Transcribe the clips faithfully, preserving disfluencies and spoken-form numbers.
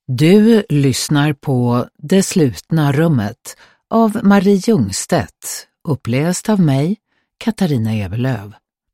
Du lyssnar på Det slutna rummet av Marie Ljungstedt, uppläst av mig, Katarina Evelöv.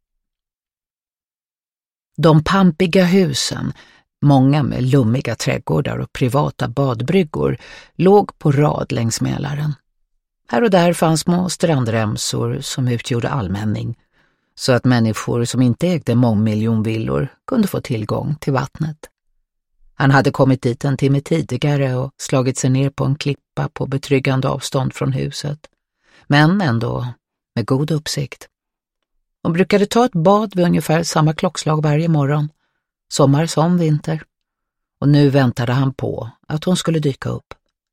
De pampiga husen, många med lummiga trädgårdar och privata badbryggor, låg på rad längs Mälaren. Här och där fanns små strandremsor som utgjorde allmänning, så att människor som inte ägde mångmiljonvillor kunde få tillgång till vattnet. Han hade kommit dit en timme tidigare och slagit sig ner på en klippa på betryggande avstånd från huset, men ändå med god uppsikt. Hon brukade ta ett bad vid ungefär samma klockslag varje morgon, sommar som vinter, och nu väntade han på att hon skulle dyka upp.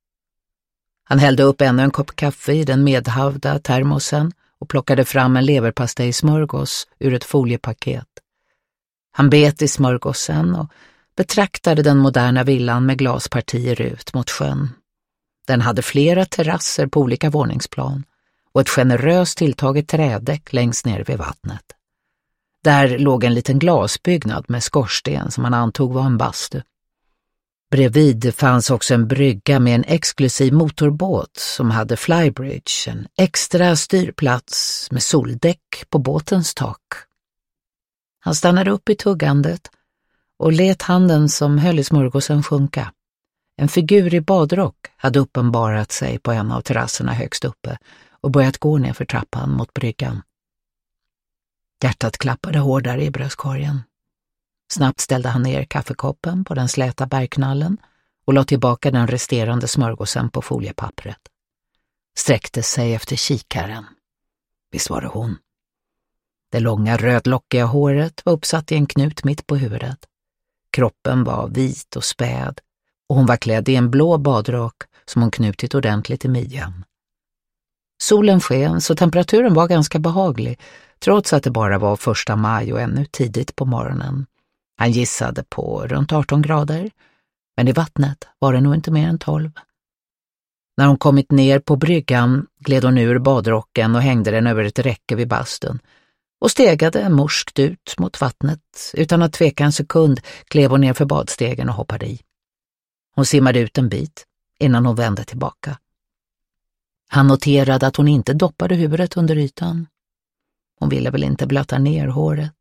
Han hällde upp ännu en kopp kaffe i den medhavda termosen och plockade fram en leverpastejsmörgås ur ett foliepaket. Han bet i smörgåsen och betraktade den moderna villan med glaspartier ut mot sjön. Den hade flera terrasser på olika våningsplan och ett generöst tilltaget trädäck längst ner vid vattnet. Där låg en liten glasbyggnad med skorsten som man antog var en bastu. Bredvid fanns också en brygga med en exklusiv motorbåt som hade flybridge, en extra styrplats med soldäck på båtens tak. Han stannade upp i tuggandet och let handen som höll i smörgåsen sjunka. En figur i badrock hade uppenbarat sig på en av terrasserna högst uppe och börjat gå ner för trappan mot bryggan. Hjärtat klappade hårdare i bröstkorgen. Snabbt ställde han ner kaffekoppen på den släta bergknallen och la tillbaka den resterande smörgåsen på foliepappret. Sträckte sig efter kikaren. Visst var det hon. Det långa rödlockiga håret var uppsatt i en knut mitt på huvudet. Kroppen var vit och späd och hon var klädd i en blå badrock som hon knutit ordentligt i midjan. Solen sken så temperaturen var ganska behaglig trots att det bara var första maj och ännu tidigt på morgonen. Han gissade på runt arton grader, men i vattnet var det nog inte mer än tolv. När hon kommit ner på bryggan gled hon ur badrocken och hängde den över ett räcke vid bastun och stegade morskt ut mot vattnet. Utan att tveka en sekund klev hon ner för badstegen och hoppade i. Hon simmade ut en bit innan hon vände tillbaka. Han noterade att hon inte doppade huvudet under ytan. Hon ville väl inte blöta ner håret.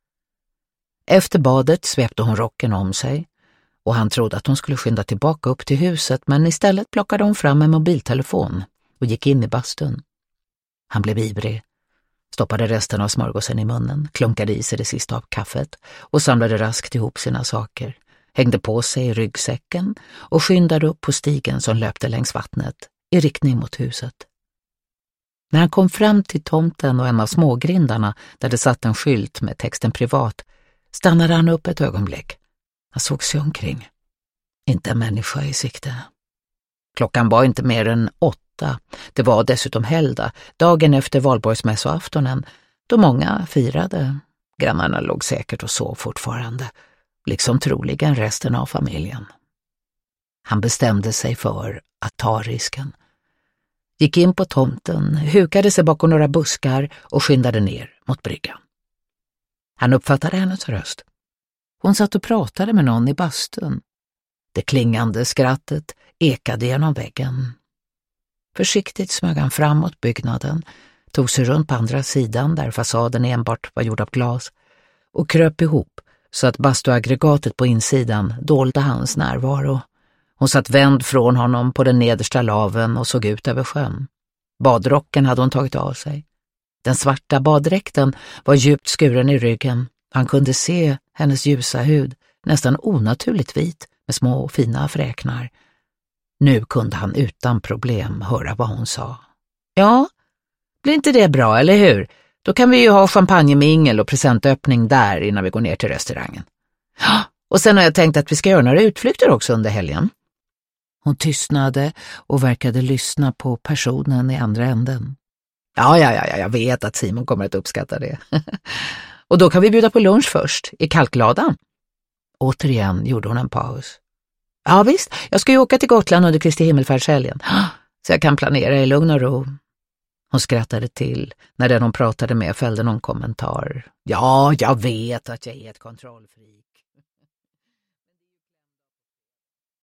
Efter badet svepte hon rocken om sig och han trodde att hon skulle skynda tillbaka upp till huset, men istället plockade hon fram en mobiltelefon och gick in i bastun. Han blev ivrig, stoppade resten av smörgåsen i munnen, klunkade i sig det sista av kaffet och samlade raskt ihop sina saker, hängde på sig i ryggsäcken och skyndade upp på stigen som löpte längs vattnet i riktning mot huset. När han kom fram till tomten och en av smågrindarna där det satt en skylt med texten privat stannade han upp ett ögonblick. Han såg sig omkring. Inte en människa i sikte. Klockan var inte mer än åtta. Det var dessutom helgdag, dagen efter valborgsmässoaftonen, då många firade. Grannarna låg säkert och sov fortfarande, liksom troligen resten av familjen. Han bestämde sig för att ta risken. Gick in på tomten, hukade sig bakom några buskar och skyndade ner mot bryggan. Han uppfattade hennes röst. Hon satt och pratade med någon i bastun. Det klingande skrattet ekade genom väggen. Försiktigt smög han fram mot byggnaden, tog sig runt på andra sidan där fasaden enbart var gjord av glas och kröp ihop så att bastuaggregatet på insidan dolde hans närvaro. Hon satt vänd från honom på den nedersta laven och såg ut över sjön. Badrocken hade hon tagit av sig. Den svarta baddräkten var djupt skuren i ryggen. Han kunde se hennes ljusa hud, nästan onaturligt vit med små och fina fräknar. Nu kunde han utan problem höra vad hon sa. Ja, blir inte det bra, eller hur? Då kan vi ju ha champagnemingel och presentöppning där innan vi går ner till restaurangen. Och sen har jag tänkt att vi ska göra några utflykter också under helgen. Hon tystnade och verkade lyssna på personen i andra änden. Ja, ja, ja, jag vet att Simon kommer att uppskatta det. Och då kan vi bjuda på lunch först, i Kalkladan. Återigen gjorde hon en paus. Ja visst, jag ska ju åka till Gotland under Kristi himmelfärdshelgen, så jag kan planera i lugn och ro. Hon skrattade till när den hon pratade med fällde någon kommentar. Ja, jag vet att jag är ett kontrollfreak.